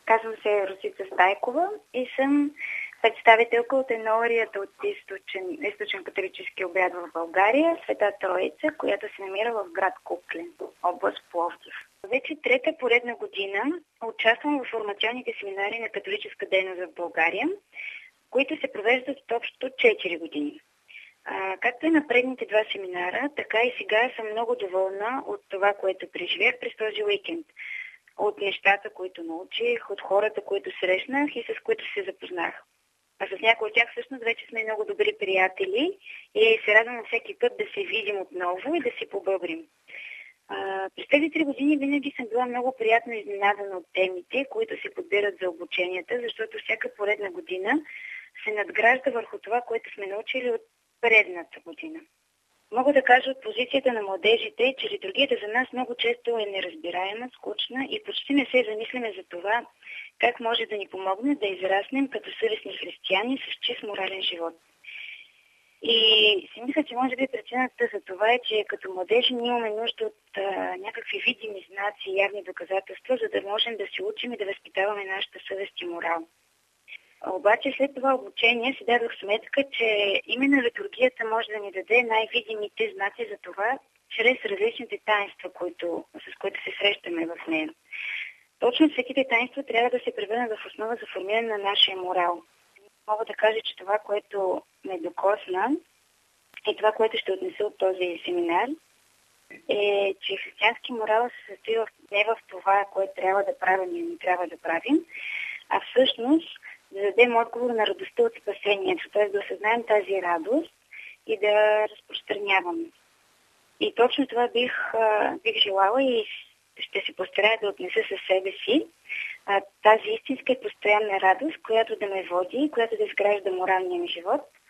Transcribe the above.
Казвам се Росица Стайкова и съм представителка от енорията от източен католически обряд в България, Света Троица, която се намира в град Куклен, област Пловдив. Вече трета поредна година участвам в формационните семинари на католическа дейност в България, които се провеждат общо 4 години. Както и на предните 2 семинара, така и сега съм много доволна от това, което преживях през този уикенд. От нещата, които научих, от хората, които срещнах и с които се запознах. А с някои от тях всъщност вече сме много добри приятели и се радвам всеки път да се видим отново и да си побъбрим. През тези 3 години винаги съм била много приятно изненадана от темите, които се подбират за обученията, защото всяка поредна година се надгражда върху това, което сме научили от предната година. Мога да кажа от позицията на младежите, че литургията за нас много често е неразбираема, скучна и почти не се замисляме за това как може да ни помогне да израснем като съвестни християни с чист морален живот. И си мисля, че може би причината за това е, че като младежи ние имаме нужда от някакви видими знаци и явни доказателства, за да можем да се учим и да възпитаваме нашата съвест и морал. Обаче след това обучение си дадох сметка, че именно литургията може да ни даде най-видимите знаци за това, чрез различните таинства, с които се срещаме в нея. Точно светите таинства трябва да се превърнат в основа за формиране на нашия морал. Мога да кажа, че това, което ме докосна и това, което ще отнеса от този семинар, е, че християнски морал се състои не в това, което трябва да правим и не трябва да правим, а всъщност да дадем отговор на радостта от спасението, т.е. да осъзнаем тази радост и да разпространяваме. И точно това бих желала и ще се постарая да отнеса със себе си тази истинска и постоянна радост, която да ме води, която да изгражда моралния ми живот,